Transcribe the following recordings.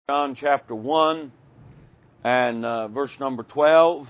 John chapter 1 and verse number 12.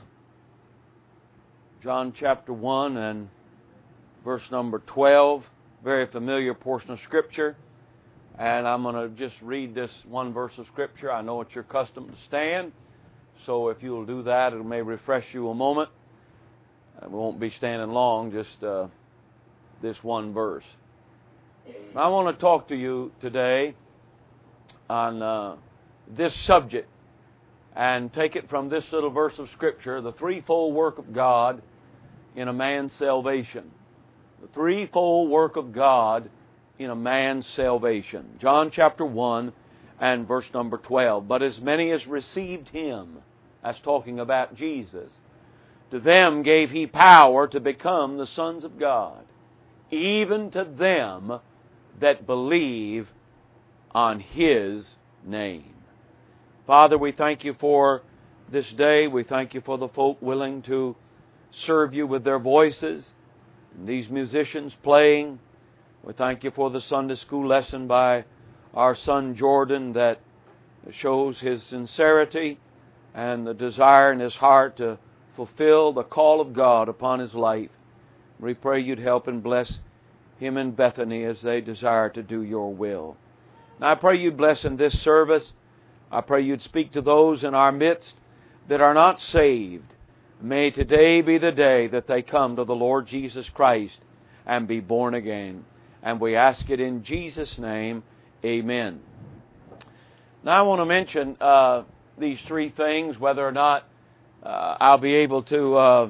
John chapter 1 and verse number 12. Very familiar portion of Scripture. And I'm going to just read this one verse of Scripture. I know it's your custom to stand. So if you'll do that, it may refresh you a moment. We won't be standing long, just this one verse. I want to talk to you today on this subject and take it from this little verse of Scripture, the threefold work of God in a man's salvation. The threefold work of God in a man's salvation. John chapter 1 and verse number 12. But as many as received Him, that's talking about Jesus, to them gave He power to become the sons of God, even to them that believe on His name. Father, we thank You for this day. We thank You for the folk willing to serve You with their voices, and these musicians playing. We thank You for the Sunday school lesson by our son Jordan that shows his sincerity and the desire in his heart to fulfill the call of God upon his life. We pray You'd help and bless him and Bethany as they desire to do Your will. Now I pray You'd bless in this service. I pray You'd speak to those in our midst that are not saved. May today be the day that they come to the Lord Jesus Christ and be born again. And we ask it in Jesus' name. Amen. Now I want to mention these three things, whether or not I'll be able to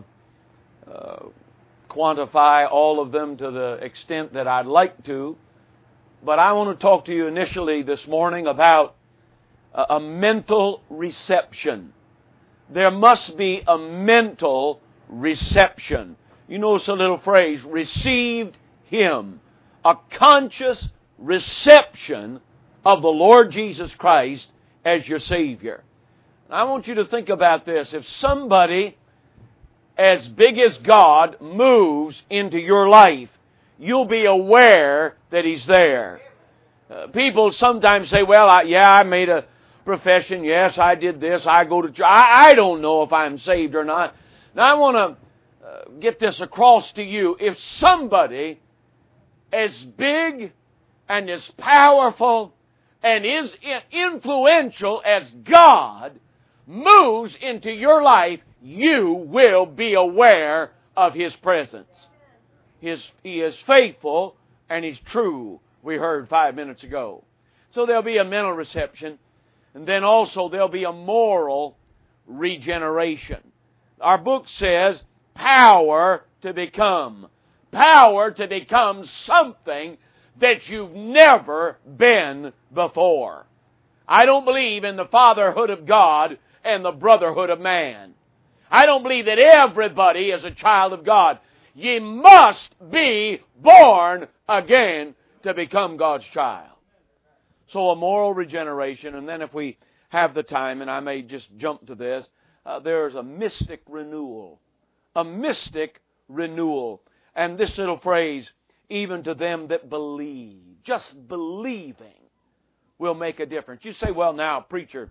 quantify all of them to the extent that I'd like to. But I want to talk to you initially this morning about a mental reception. There must be a mental reception. You notice a little phrase, received Him. A conscious reception of the Lord Jesus Christ as your Savior. And I want you to think about this. If somebody as big as God moves into your life, you'll be aware that He's there. People sometimes say, well, I made a profession. Yes, I did this. I go to church. I don't know if I'm saved or not. Now, I want to get this across to you. If somebody as big and as powerful and is influential as God moves into your life, you will be aware of His presence. He is faithful and He's true, we heard 5 minutes ago. So there'll be a mental reception, and then also there'll be a moral regeneration. Our book says power to become. Power to become something that you've never been before. I don't believe in the fatherhood of God and the brotherhood of man. I don't believe that everybody is a child of God. Ye must be born again to become God's child. So a moral regeneration, and then if we have the time, and I may just jump to this, there's a mystic renewal. A mystic renewal. And this little phrase, even to them that believe. Just believing will make a difference. You say, well now, preacher,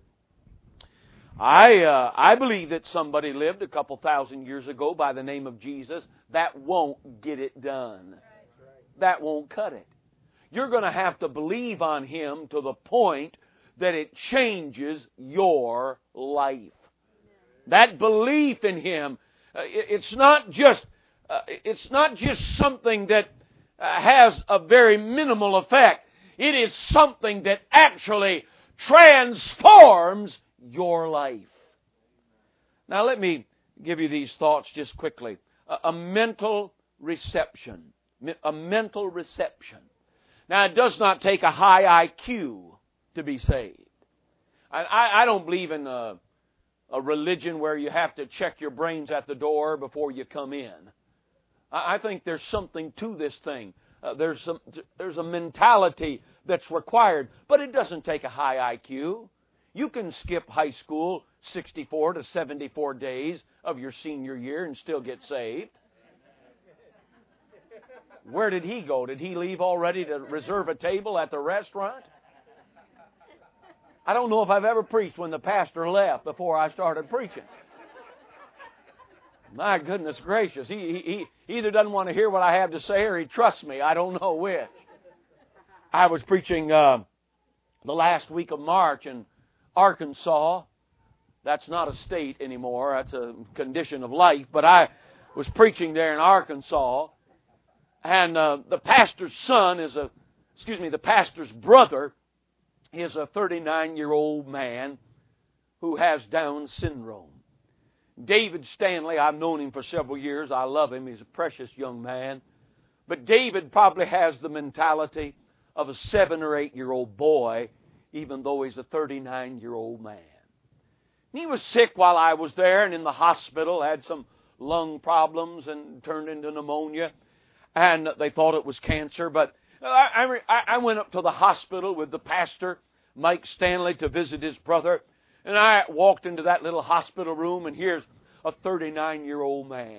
I believe that somebody lived a couple thousand years ago by the name of Jesus. That won't get it done. That won't cut it. You're going to have to believe on Him to the point that it changes your life. That belief in Him, it's not just something that has a very minimal effect. It is something that actually transforms your life. Now let me give you these thoughts just quickly. A mental reception. A mental reception. Now it does not take a high IQ to be saved. I don't believe in a religion where you have to check your brains at the door before you come in. I think there's something to this thing. There's a mentality that's required, but it doesn't take a high IQ. You can skip high school 64 to 74 days of your senior year and still get saved. Where did he go? Did he leave already to reserve a table at the restaurant? I don't know if I've ever preached when the pastor left before I started preaching. My goodness gracious. He either doesn't want to hear what I have to say or he trusts me. I don't know which. I was preaching the last week of March in Arkansas. That's not a state anymore. That's a condition of life. But I was preaching there in Arkansas. And the pastor's son is the pastor's brother is a 39-year-old man who has Down syndrome. David Stanley, I've known him for several years. I love him. He's a precious young man. But David probably has the mentality of a 7 or 8-year-old boy, even though he's a 39-year-old man. And he was sick while I was there and in the hospital, had some lung problems and turned into pneumonia. And they thought it was cancer. But I went up to the hospital with the pastor, Mike Stanley, to visit his brother. And I walked into that little hospital room, and here's a 39-year-old man.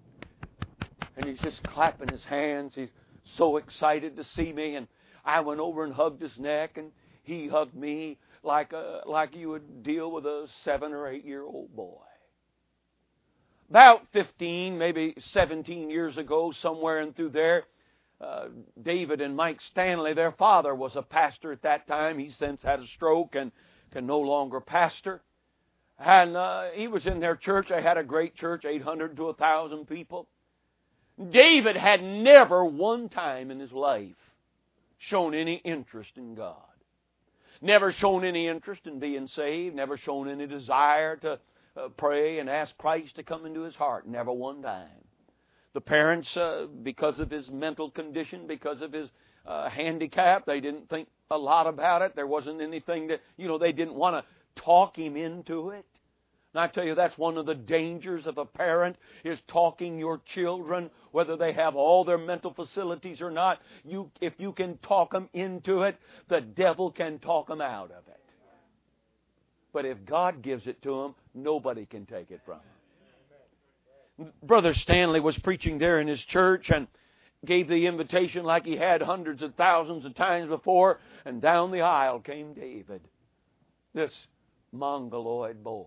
And he's just clapping his hands. He's so excited to see me. And I went over and hugged his neck, and he hugged me like you would deal with a 7 or 8-year-old boy. About 15, maybe 17 years ago, somewhere in through there, David and Mike Stanley, their father was a pastor at that time. He's since had a stroke and can no longer pastor. And he was in their church. They had a great church, 800 to 1,000 people. David had never one time in his life shown any interest in God. Never shown any interest in being saved. Never shown any desire to pray and ask Christ to come into his heart. Never one time. The parents, because of his mental condition, because of his handicap, they didn't think a lot about it. There wasn't anything that, they didn't want to talk him into it. And I tell you, that's one of the dangers of a parent, is talking your children, whether they have all their mental facilities or not. If you can talk them into it, the devil can talk them out of it. But if God gives it to them, nobody can take it from them. Brother Stanley was preaching there in his church and gave the invitation like he had hundreds of thousands of times before, and down the aisle came David, this mongoloid boy.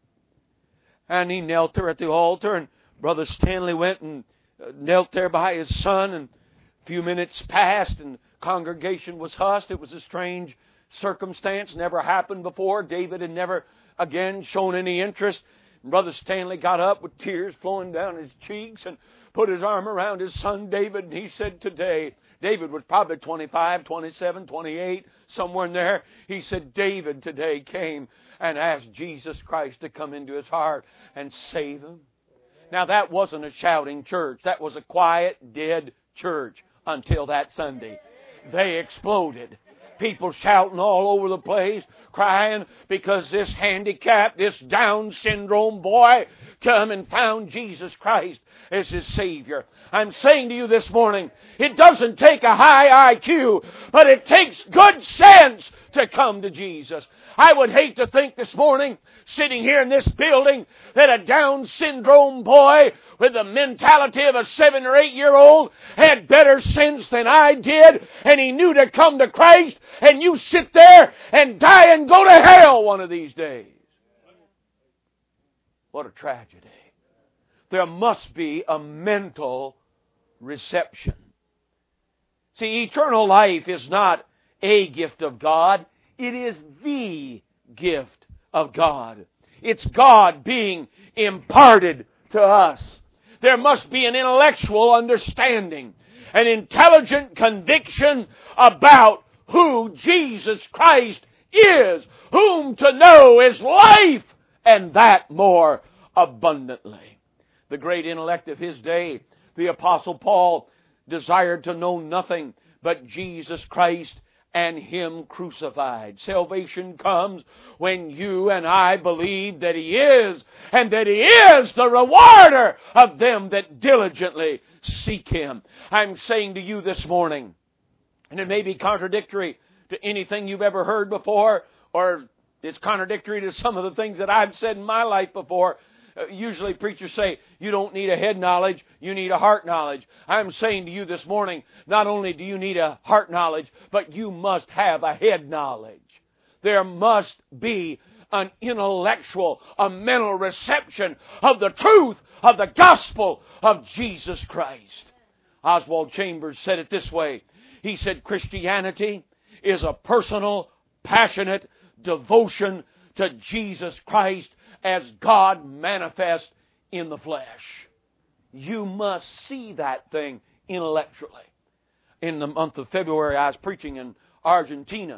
And he knelt there at the altar, and Brother Stanley went and knelt there by his son, and a few minutes passed, and the congregation was hushed. It was a strange circumstance, never happened before. David had never again shown any interest. And Brother Stanley got up with tears flowing down his cheeks and put his arm around his son David, and he said, today, David was probably 25, 27, 28, somewhere in there. He said, David today came and asked Jesus Christ to come into his heart and save him. Now, that wasn't a shouting church. That was a quiet, dead church until that Sunday. They exploded. People shouting all over the place, crying because this handicap, this Down syndrome boy come and found Jesus Christ as his Savior. I'm saying to you this morning, it doesn't take a high IQ, but it takes good sense to come to Jesus. I would hate to think this morning, sitting here in this building, that a Down syndrome boy with the mentality of a 7 or 8-year-old had better sense than I did, and he knew to come to Christ, and you sit there and die and go to hell one of these days. What a tragedy. There must be a mental reception. See, eternal life is not a gift of God. It is the gift of God. It's God being imparted to us. There must be an intellectual understanding, an intelligent conviction about who Jesus Christ is, whom to know is life, and that more abundantly. The great intellect of his day, the Apostle Paul, desired to know nothing but Jesus Christ and Him crucified. Salvation comes when you and I believe that He is, and that He is the rewarder of them that diligently seek Him. I'm saying to you this morning, and it may be contradictory to anything you've ever heard before, or it's contradictory to some of the things that I've said in my life before. Usually preachers say, you don't need a head knowledge, you need a heart knowledge. I'm saying to you this morning, not only do you need a heart knowledge, but you must have a head knowledge. There must be an intellectual, a mental reception of the truth of the gospel of Jesus Christ. Oswald Chambers said it this way. He said, Christianity is a personal, passionate devotion to Jesus Christ as God manifest in the flesh. You must see that thing intellectually. In the month of February, I was preaching in Argentina.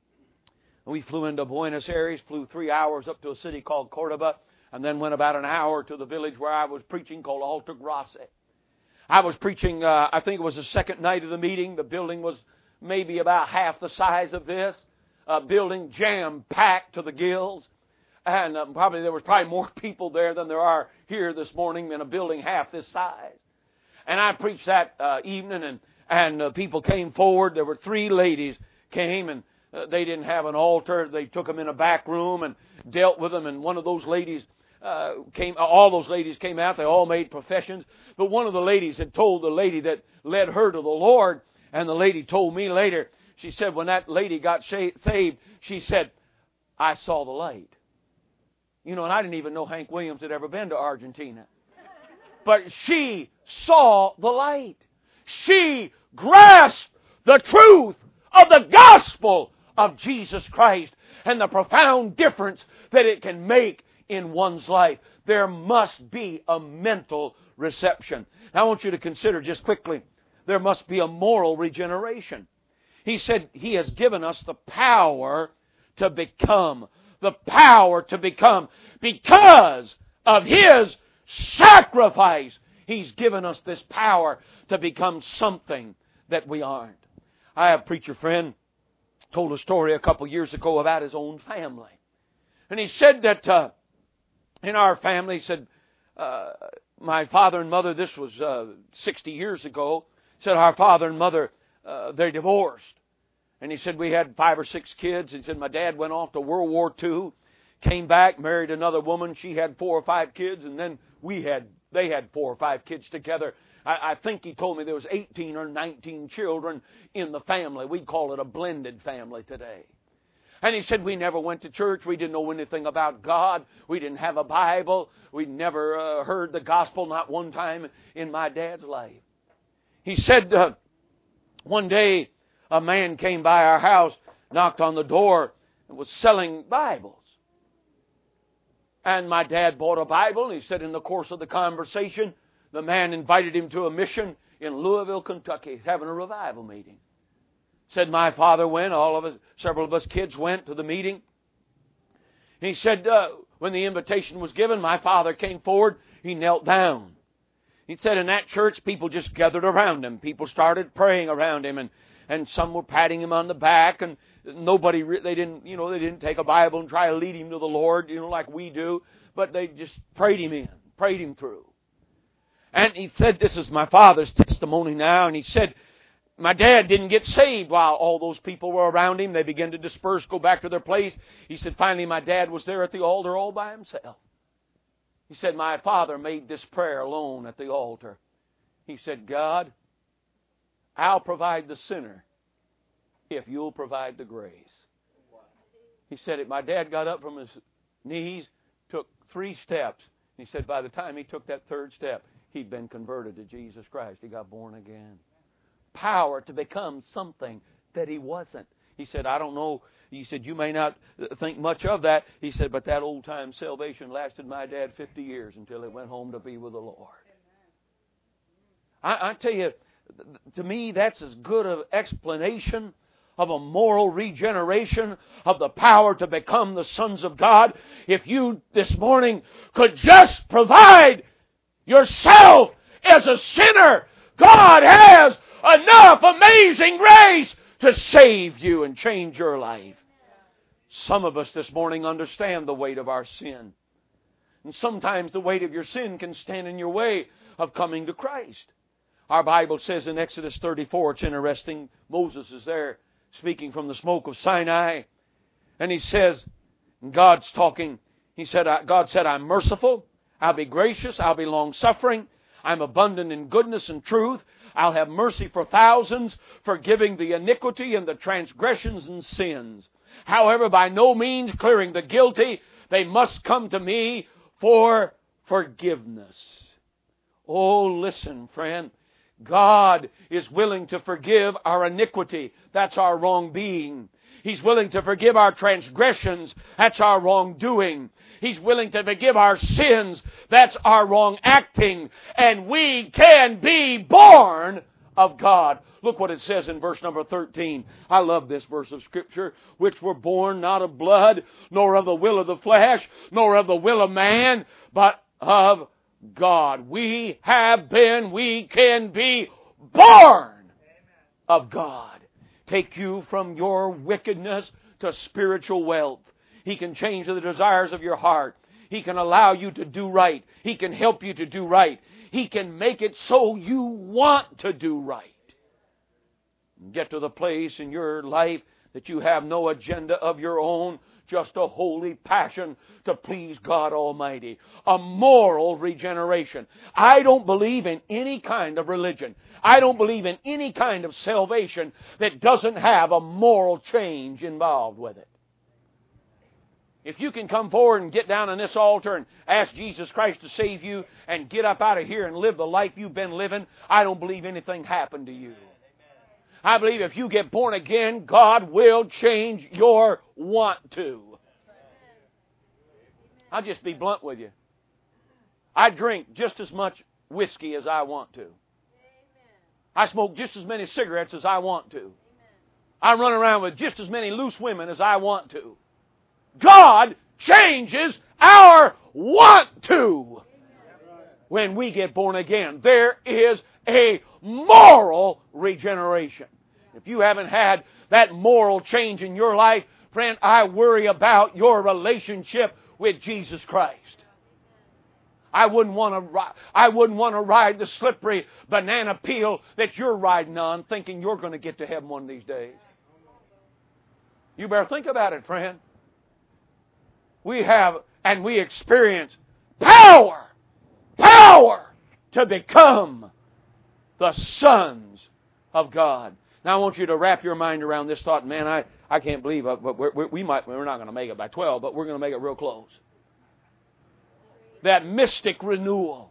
We flew into Buenos Aires, flew 3 hours up to a city called Cordoba, and then went about an hour to the village where I was preaching called Alta Gracia. I was preaching, I think it was the second night of the meeting. The building was maybe about half the size of this. Building jam-packed to the gills. And there was probably more people there than there are here this morning in a building half this size. And I preached that evening, and people came forward. There were 3 ladies came, and they didn't have an altar. They took them in a back room and dealt with them. And one of those ladies all those ladies came out. They all made professions. But one of the ladies had told the lady that led her to the Lord, and the lady told me later, she said when that lady got saved, she said, I saw the light. You know, and I didn't even know Hank Williams had ever been to Argentina. But she saw the light. She grasped the truth of the gospel of Jesus Christ and the profound difference that it can make in one's life. There must be a mental reception. Now, I want you to consider just quickly, there must be a moral regeneration. He said He has given us the power to become. The power to become. Because of His sacrifice, He's given us this power to become something that we aren't. I have a preacher friend told a story a couple years ago about his own family. And he said that in our family, he said, my father and mother, this was 60 years ago, said our father and mother, they divorced. And he said we had 5 or 6 kids. He said my dad went off to World War II, came back, married another woman. She had 4 or 5 kids, and then they had 4 or 5 kids together. I think he told me there was 18 or 19 children in the family. We call it a blended family today. And he said we never went to church. We didn't know anything about God. We didn't have a Bible. We never heard the gospel, not one time in my dad's life. He said one day a man came by our house, knocked on the door, and was selling Bibles. And my dad bought a Bible, and he said in the course of the conversation, the man invited him to a mission in Louisville, Kentucky, having a revival meeting. Said my father went, several of us kids went to the meeting. And he said when the invitation was given, my father came forward, he knelt down. He said in that church, people just gathered around him. People started praying around him, and some were patting him on the back, and they didn't take a Bible and try to lead him to the Lord, like we do, but they just prayed him in, prayed him through. And he said, this is my father's testimony now, and he said, my dad didn't get saved while all those people were around him. They began to disperse, go back to their place. He said, finally my dad was there at the altar all by himself. He said, my father made this prayer alone at the altar. He said, God, I'll provide the sinner if you'll provide the grace. He said, my dad got up from his knees, took 3 steps. He said, by the time he took that 3rd step, he'd been converted to Jesus Christ. He got born again. Power to become something that he wasn't. He said, I don't know. He said, you may not think much of that. He said, but that old-time salvation lasted my dad 50 years until he went home to be with the Lord. I tell you, to me, that's as good an explanation of a moral regeneration, of the power to become the sons of God. If you this morning could just provide yourself as a sinner, God has enough amazing grace to save you and change your life. Some of us this morning understand the weight of our sin. And sometimes the weight of your sin can stand in your way of coming to Christ. Our Bible says in Exodus 34, it's interesting, Moses is there speaking from the smoke of Sinai. And he says, God's talking, God said, I'm merciful, I'll be gracious, I'll be long-suffering, I'm abundant in goodness and truth, I'll have mercy for thousands, forgiving the iniquity and the transgressions and sins. However, by no means clearing the guilty, they must come to me for forgiveness. Oh, listen, friend. God is willing to forgive our iniquity. That's our wrong being. He's willing to forgive our transgressions. That's our wrongdoing. He's willing to forgive our sins. That's our wrong acting. And we can be born of God. Look what it says in verse number 13. I love this verse of Scripture. Which were born not of blood, nor of the will of the flesh, nor of the will of man, but of God. We can be born of God. Take you from your wickedness to spiritual wealth. He can change the desires of your heart. He can allow you to do right. He can help you to do right. He can make it so you want to do right. Get to the place in your life that you have no agenda of your own, just a holy passion to please God Almighty. A moral regeneration. I don't believe in any kind of religion. I don't believe in any kind of salvation that doesn't have a moral change involved with it. If you can come forward and get down on this altar and ask Jesus Christ to save you and get up out of here and live the life you've been living, I don't believe anything happened to you. I believe if you get born again, God will change your want to. I'll just be blunt with you. I drink just as much whiskey as I want to. I smoke just as many cigarettes as I want to. I run around with just as many loose women as I want to. God changes our want to when we get born again. There is a moral regeneration. If you haven't had that moral change in your life, friend, I worry about your relationship with Jesus Christ. I wouldn't want to ride the slippery banana peel that you're riding on thinking you're going to get to heaven one of these days. You better think about it, friend. We have and we experience power to become the sons of God. Now I want you to wrap your mind around this thought. Man, I can't believe it, but we're not going to make it by 12, but we're going to make it real close. That mystic renewal.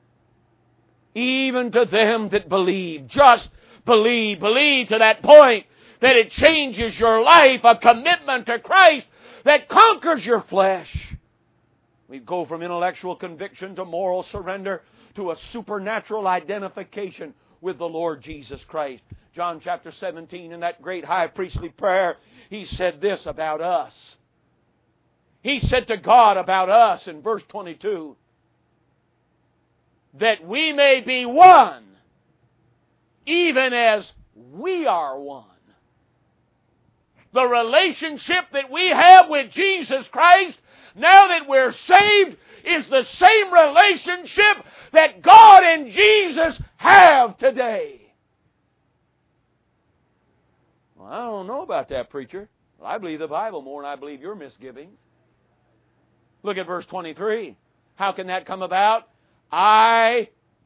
Even to them that believe. Just believe. Believe to that point that it changes your life. A commitment to Christ that conquers your flesh. We go from intellectual conviction to moral surrender to a supernatural identification with the Lord Jesus Christ. John chapter 17, in that great high priestly prayer, he said this about us. He said to God about us in verse 22, that we may be one, even as we are one. The relationship that we have with Jesus Christ, now that we're saved, is the same relationship that God and Jesus have today. Well, I don't know about that, preacher. Well, I believe the Bible more than I believe your misgivings. Look at verse 23. How can that come about? I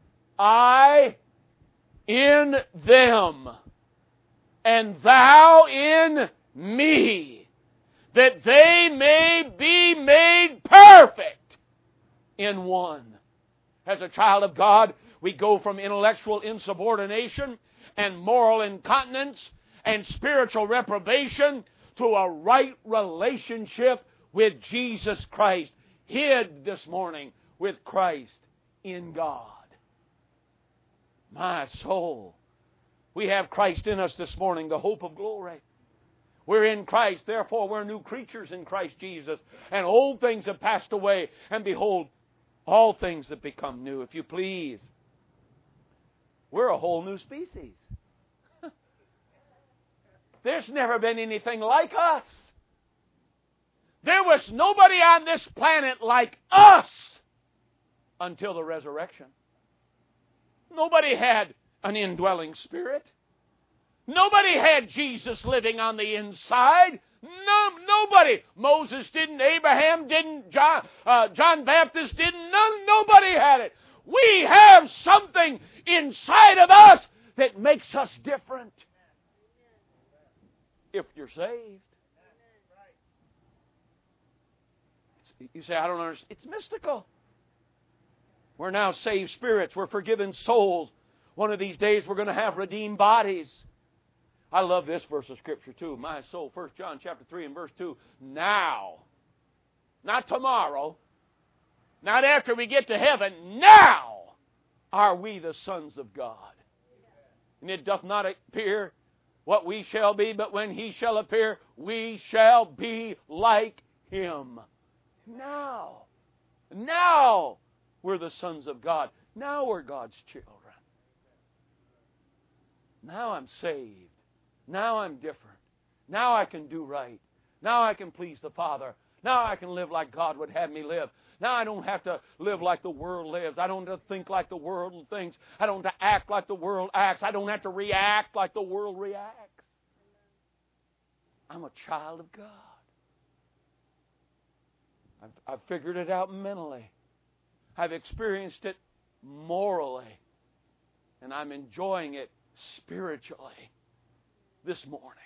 in them, and thou in me, that they may be made perfect in one. As a child of God, we go from intellectual insubordination and moral incontinence and spiritual reprobation to a right relationship with Jesus Christ, hid this morning with Christ in God. My soul. We have Christ in us this morning, the hope of glory. We're in Christ, therefore we're new creatures in Christ Jesus. And old things have passed away, and behold, all things have become new. If you please, we're a whole new species. There's never been anything like us. There was nobody on this planet like us until the resurrection. Nobody had an indwelling spirit. Nobody had Jesus living on the inside. Nobody. Moses didn't. Abraham didn't. John Baptist didn't. Nobody had it. We have something inside of us that makes us different. If you're saved. You say, I don't understand. It's mystical. We're now saved spirits. We're forgiven souls. One of these days we're going to have redeemed bodies. I love this verse of Scripture too. My soul, 1 John chapter 3 and verse 2. Now, not tomorrow, not after we get to heaven, now are we the sons of God. And it doth not appear what we shall be, but when He shall appear, we shall be like Him. Now we're the sons of God. Now we're God's children. Now I'm saved. Now I'm different. Now I can do right. Now I can please the Father. Now I can live like God would have me live. Now I don't have to live like the world lives. I don't have to think like the world thinks. I don't have to act like the world acts. I don't have to react like the world reacts. I'm a child of God. I've figured it out mentally. I've experienced it morally. And I'm enjoying it spiritually this morning.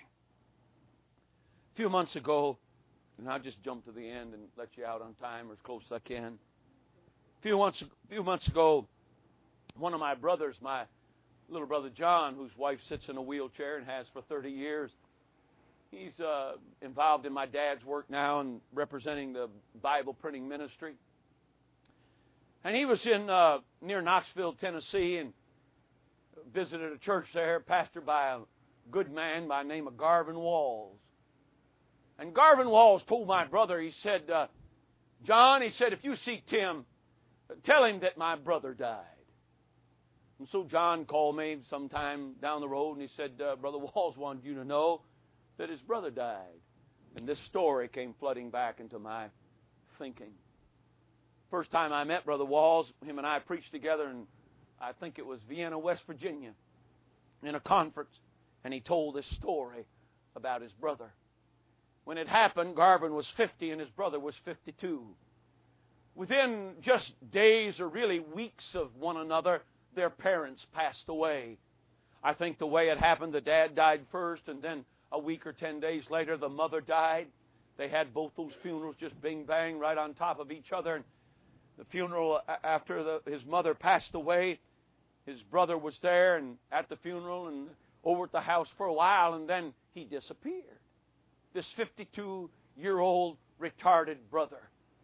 A few months ago, and I'll just jump to the end and let you out on time or as close as I can. A few months ago, one of my brothers, my little brother John, whose wife sits in a wheelchair and has for 30 years, he's involved in my dad's work now and representing the Bible printing ministry. And he was in near Knoxville, Tennessee, and visited a church there, pastored by a good man by the name of Garvin Walls. And Garvin Walls told my brother, he said, John, he said, if you see Tim, tell him that my brother died. And so John called me sometime down the road, and he said, Brother Walls wanted you to know that his brother died. And this story came flooding back into my thinking. First time I met Brother Walls, him and I preached together in, I think it was Vienna, West Virginia, in a conference. And he told this story about his brother. When it happened, Garvin was 50 and his brother was 52. Within just days or really weeks of one another, their parents passed away. I think the way it happened, the dad died first, and then a week or 10 days later, the mother died. They had both those funerals just bing bang right on top of each other. And the funeral, after his mother passed away, his brother was there and at the funeral and over at the house for a while, and then he disappeared. This 52-year-old retarded brother.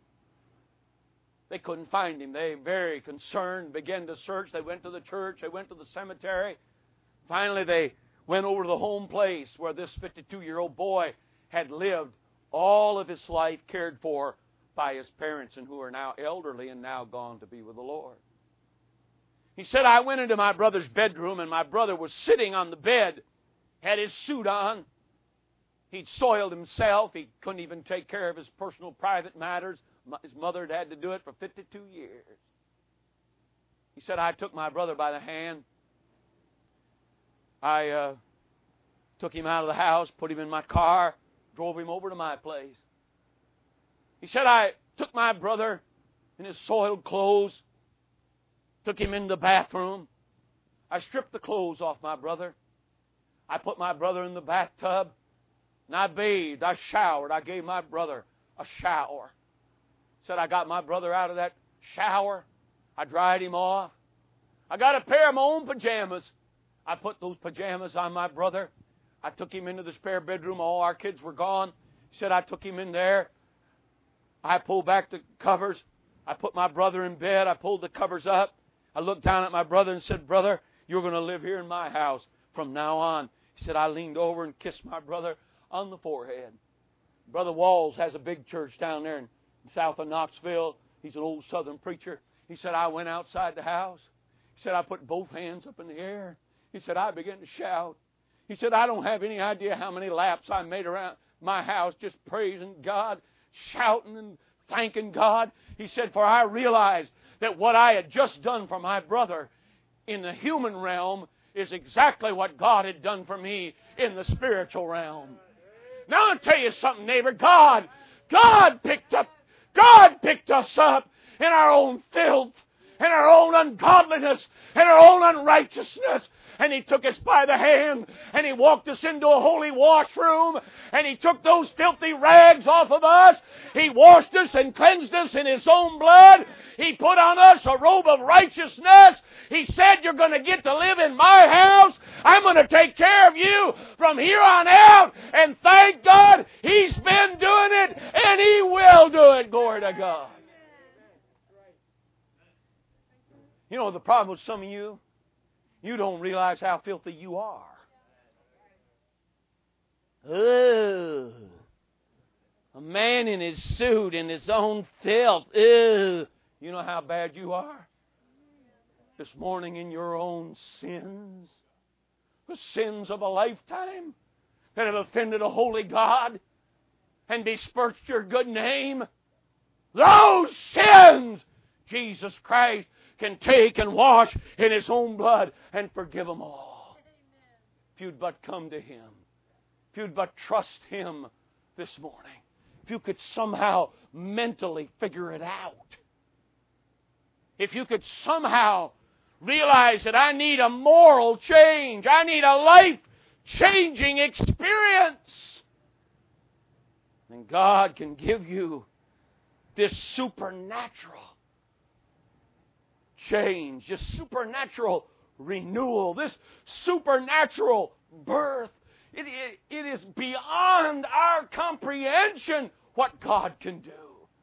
They couldn't find him. They, very concerned, began to search. They went to the church. They went to the cemetery. Finally, they went over to the home place where this 52-year-old boy had lived all of his life, cared for by his parents, and who are now elderly and now gone to be with the Lord. He said, I went into my brother's bedroom, and my brother was sitting on the bed, had his suit on. He'd soiled himself. He couldn't even take care of his personal private matters. His mother had had to do it for 52 years. He said, I took my brother by the hand. I took him out of the house, put him in my car, drove him over to my place. He said, I took my brother in his soiled clothes, took him into the bathroom. I stripped the clothes off my brother. I put my brother in the bathtub. And I bathed, I showered, I gave my brother a shower. Said I got my brother out of that shower. I dried him off. I got a pair of my own pajamas. I put those pajamas on my brother. I took him into the spare bedroom. All our kids were gone. He said I took him in there. I pulled back the covers. I put my brother in bed. I pulled the covers up. I looked down at my brother and said, Brother, you're going to live here in my house from now on. He said I leaned over and kissed my brother on the forehead. Brother Walls has a big church down there in south of Knoxville. He's an old southern preacher. He said, I went outside the house. He said, I put both hands up in the air. He said, I began to shout. He said, I don't have any idea how many laps I made around my house just praising God, shouting and thanking God. He said, for I realized that what I had just done for my brother in the human realm is exactly what God had done for me in the spiritual realm. Now I'll tell you something, neighbor. God picked us up in our own filth, in our own ungodliness, in our own unrighteousness. and He took us by the hand, and He walked us into a holy washroom, and He took those filthy rags off of us. He washed us and cleansed us in His own blood. He put on us a robe of righteousness. He said, you're going to get to live in my house. I'm going to take care of you from here on out. And thank God He's been doing it, and He will do it. Glory to God. You know the problem with some of you? You don't realize how filthy you are. Ugh. A man in his suit, in his own filth. Ugh. You know how bad you are? This morning in your own sins. The sins of a lifetime that have offended a holy God and besmirched your good name. Those sins, Jesus Christ can take and wash in His own blood and forgive them all. If you'd but come to Him. If you'd but trust Him this morning. If you could somehow mentally figure it out. If you could somehow realize that I need a moral change. I need a life-changing experience. And God can give you this supernatural change, this supernatural renewal, this supernatural birth. It is beyond our comprehension what God can do.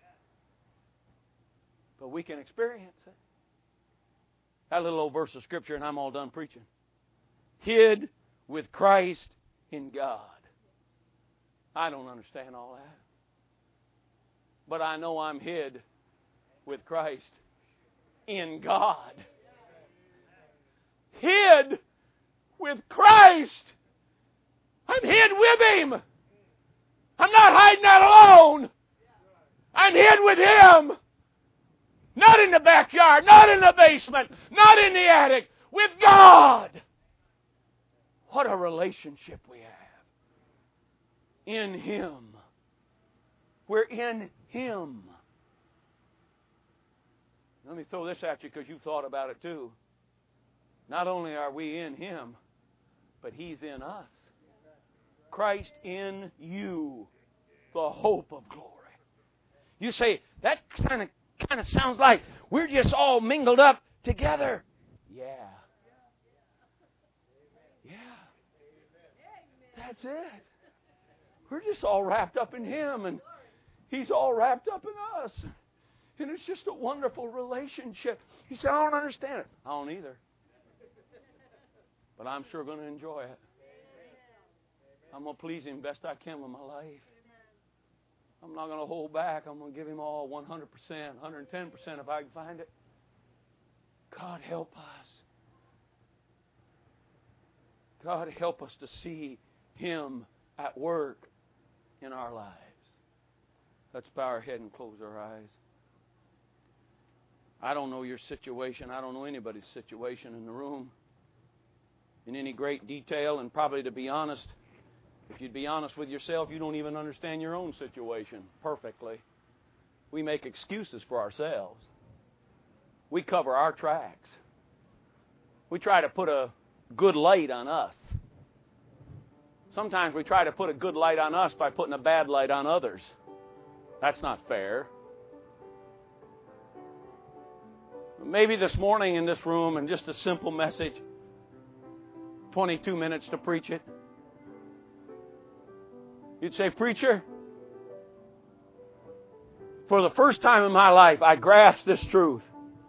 But we can experience it. That little old verse of Scripture, and I'm all done preaching. Hid with Christ in God. I don't understand all that. But I know I'm hid with Christ in God. Hid with Christ. I'm hid with Him. I'm not hiding out alone. I'm hid with Him. Not in the backyard, not in the basement, not in the attic, with God. What a relationship we have. In Him. We're in Him. Let me throw this at you because you've thought about it too. Not only are we in Him, but He's in us. Christ in you, the hope of glory. You say, that kind of sounds like we're just all mingled up together. Yeah. Yeah. That's it. We're just all wrapped up in Him, and He's all wrapped up in us. And it's just a wonderful relationship. You say, I don't understand it. I don't either. But I'm sure going to enjoy it. I'm going to please Him best I can with my life. I'm not going to hold back. I'm going to give Him all 100%, 110% if I can find it. God, help us. God, help us to see Him at work in our lives. Let's bow our head and close our eyes. I don't know your situation. I don't know anybody's situation in the room in any great detail. And probably, to be honest, if you'd be honest with yourself, you don't even understand your own situation perfectly. We make excuses for ourselves. We cover our tracks. We try to put a good light on us. Sometimes we try to put a good light on us by putting a bad light on others. That's not fair. Maybe this morning in this room, and just a simple message, 22 minutes to preach it. You'd say, preacher, for the first time in my life, I grasp this truth.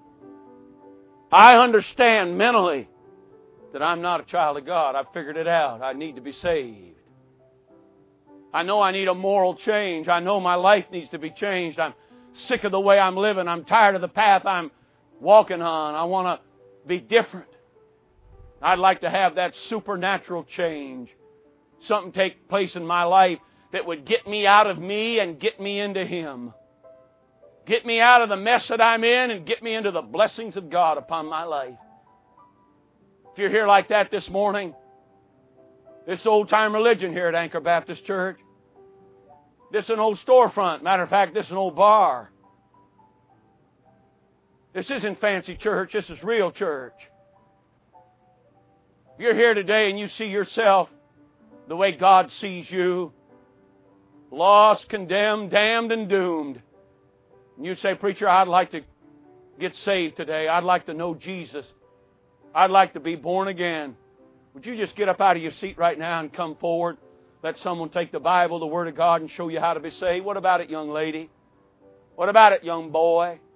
I understand mentally that I'm not a child of God. I've figured it out. I need to be saved. I know I need a moral change. I know my life needs to be changed. I'm sick of the way I'm living. I'm tired of the path I'm walking on. I want to be different. I'd like to have that supernatural change. Something take place in my life that would get me out of me and get me into Him. Get me out of the mess that I'm in and get me into the blessings of God upon my life. If you're here like that this morning, this old-time religion here at Anchor Baptist Church, this is an old storefront. Matter of fact, this is an old bar. This isn't fancy church. This is real church. If you're here today and you see yourself the way God sees you, lost, condemned, damned, and doomed, and you say, "Preacher, I'd like to get saved today. I'd like to know Jesus. I'd like to be born again." Would you just get up out of your seat right now and come forward? Let someone take the Bible, the Word of God, and show you how to be saved. What about it, young lady? What about it, young boy?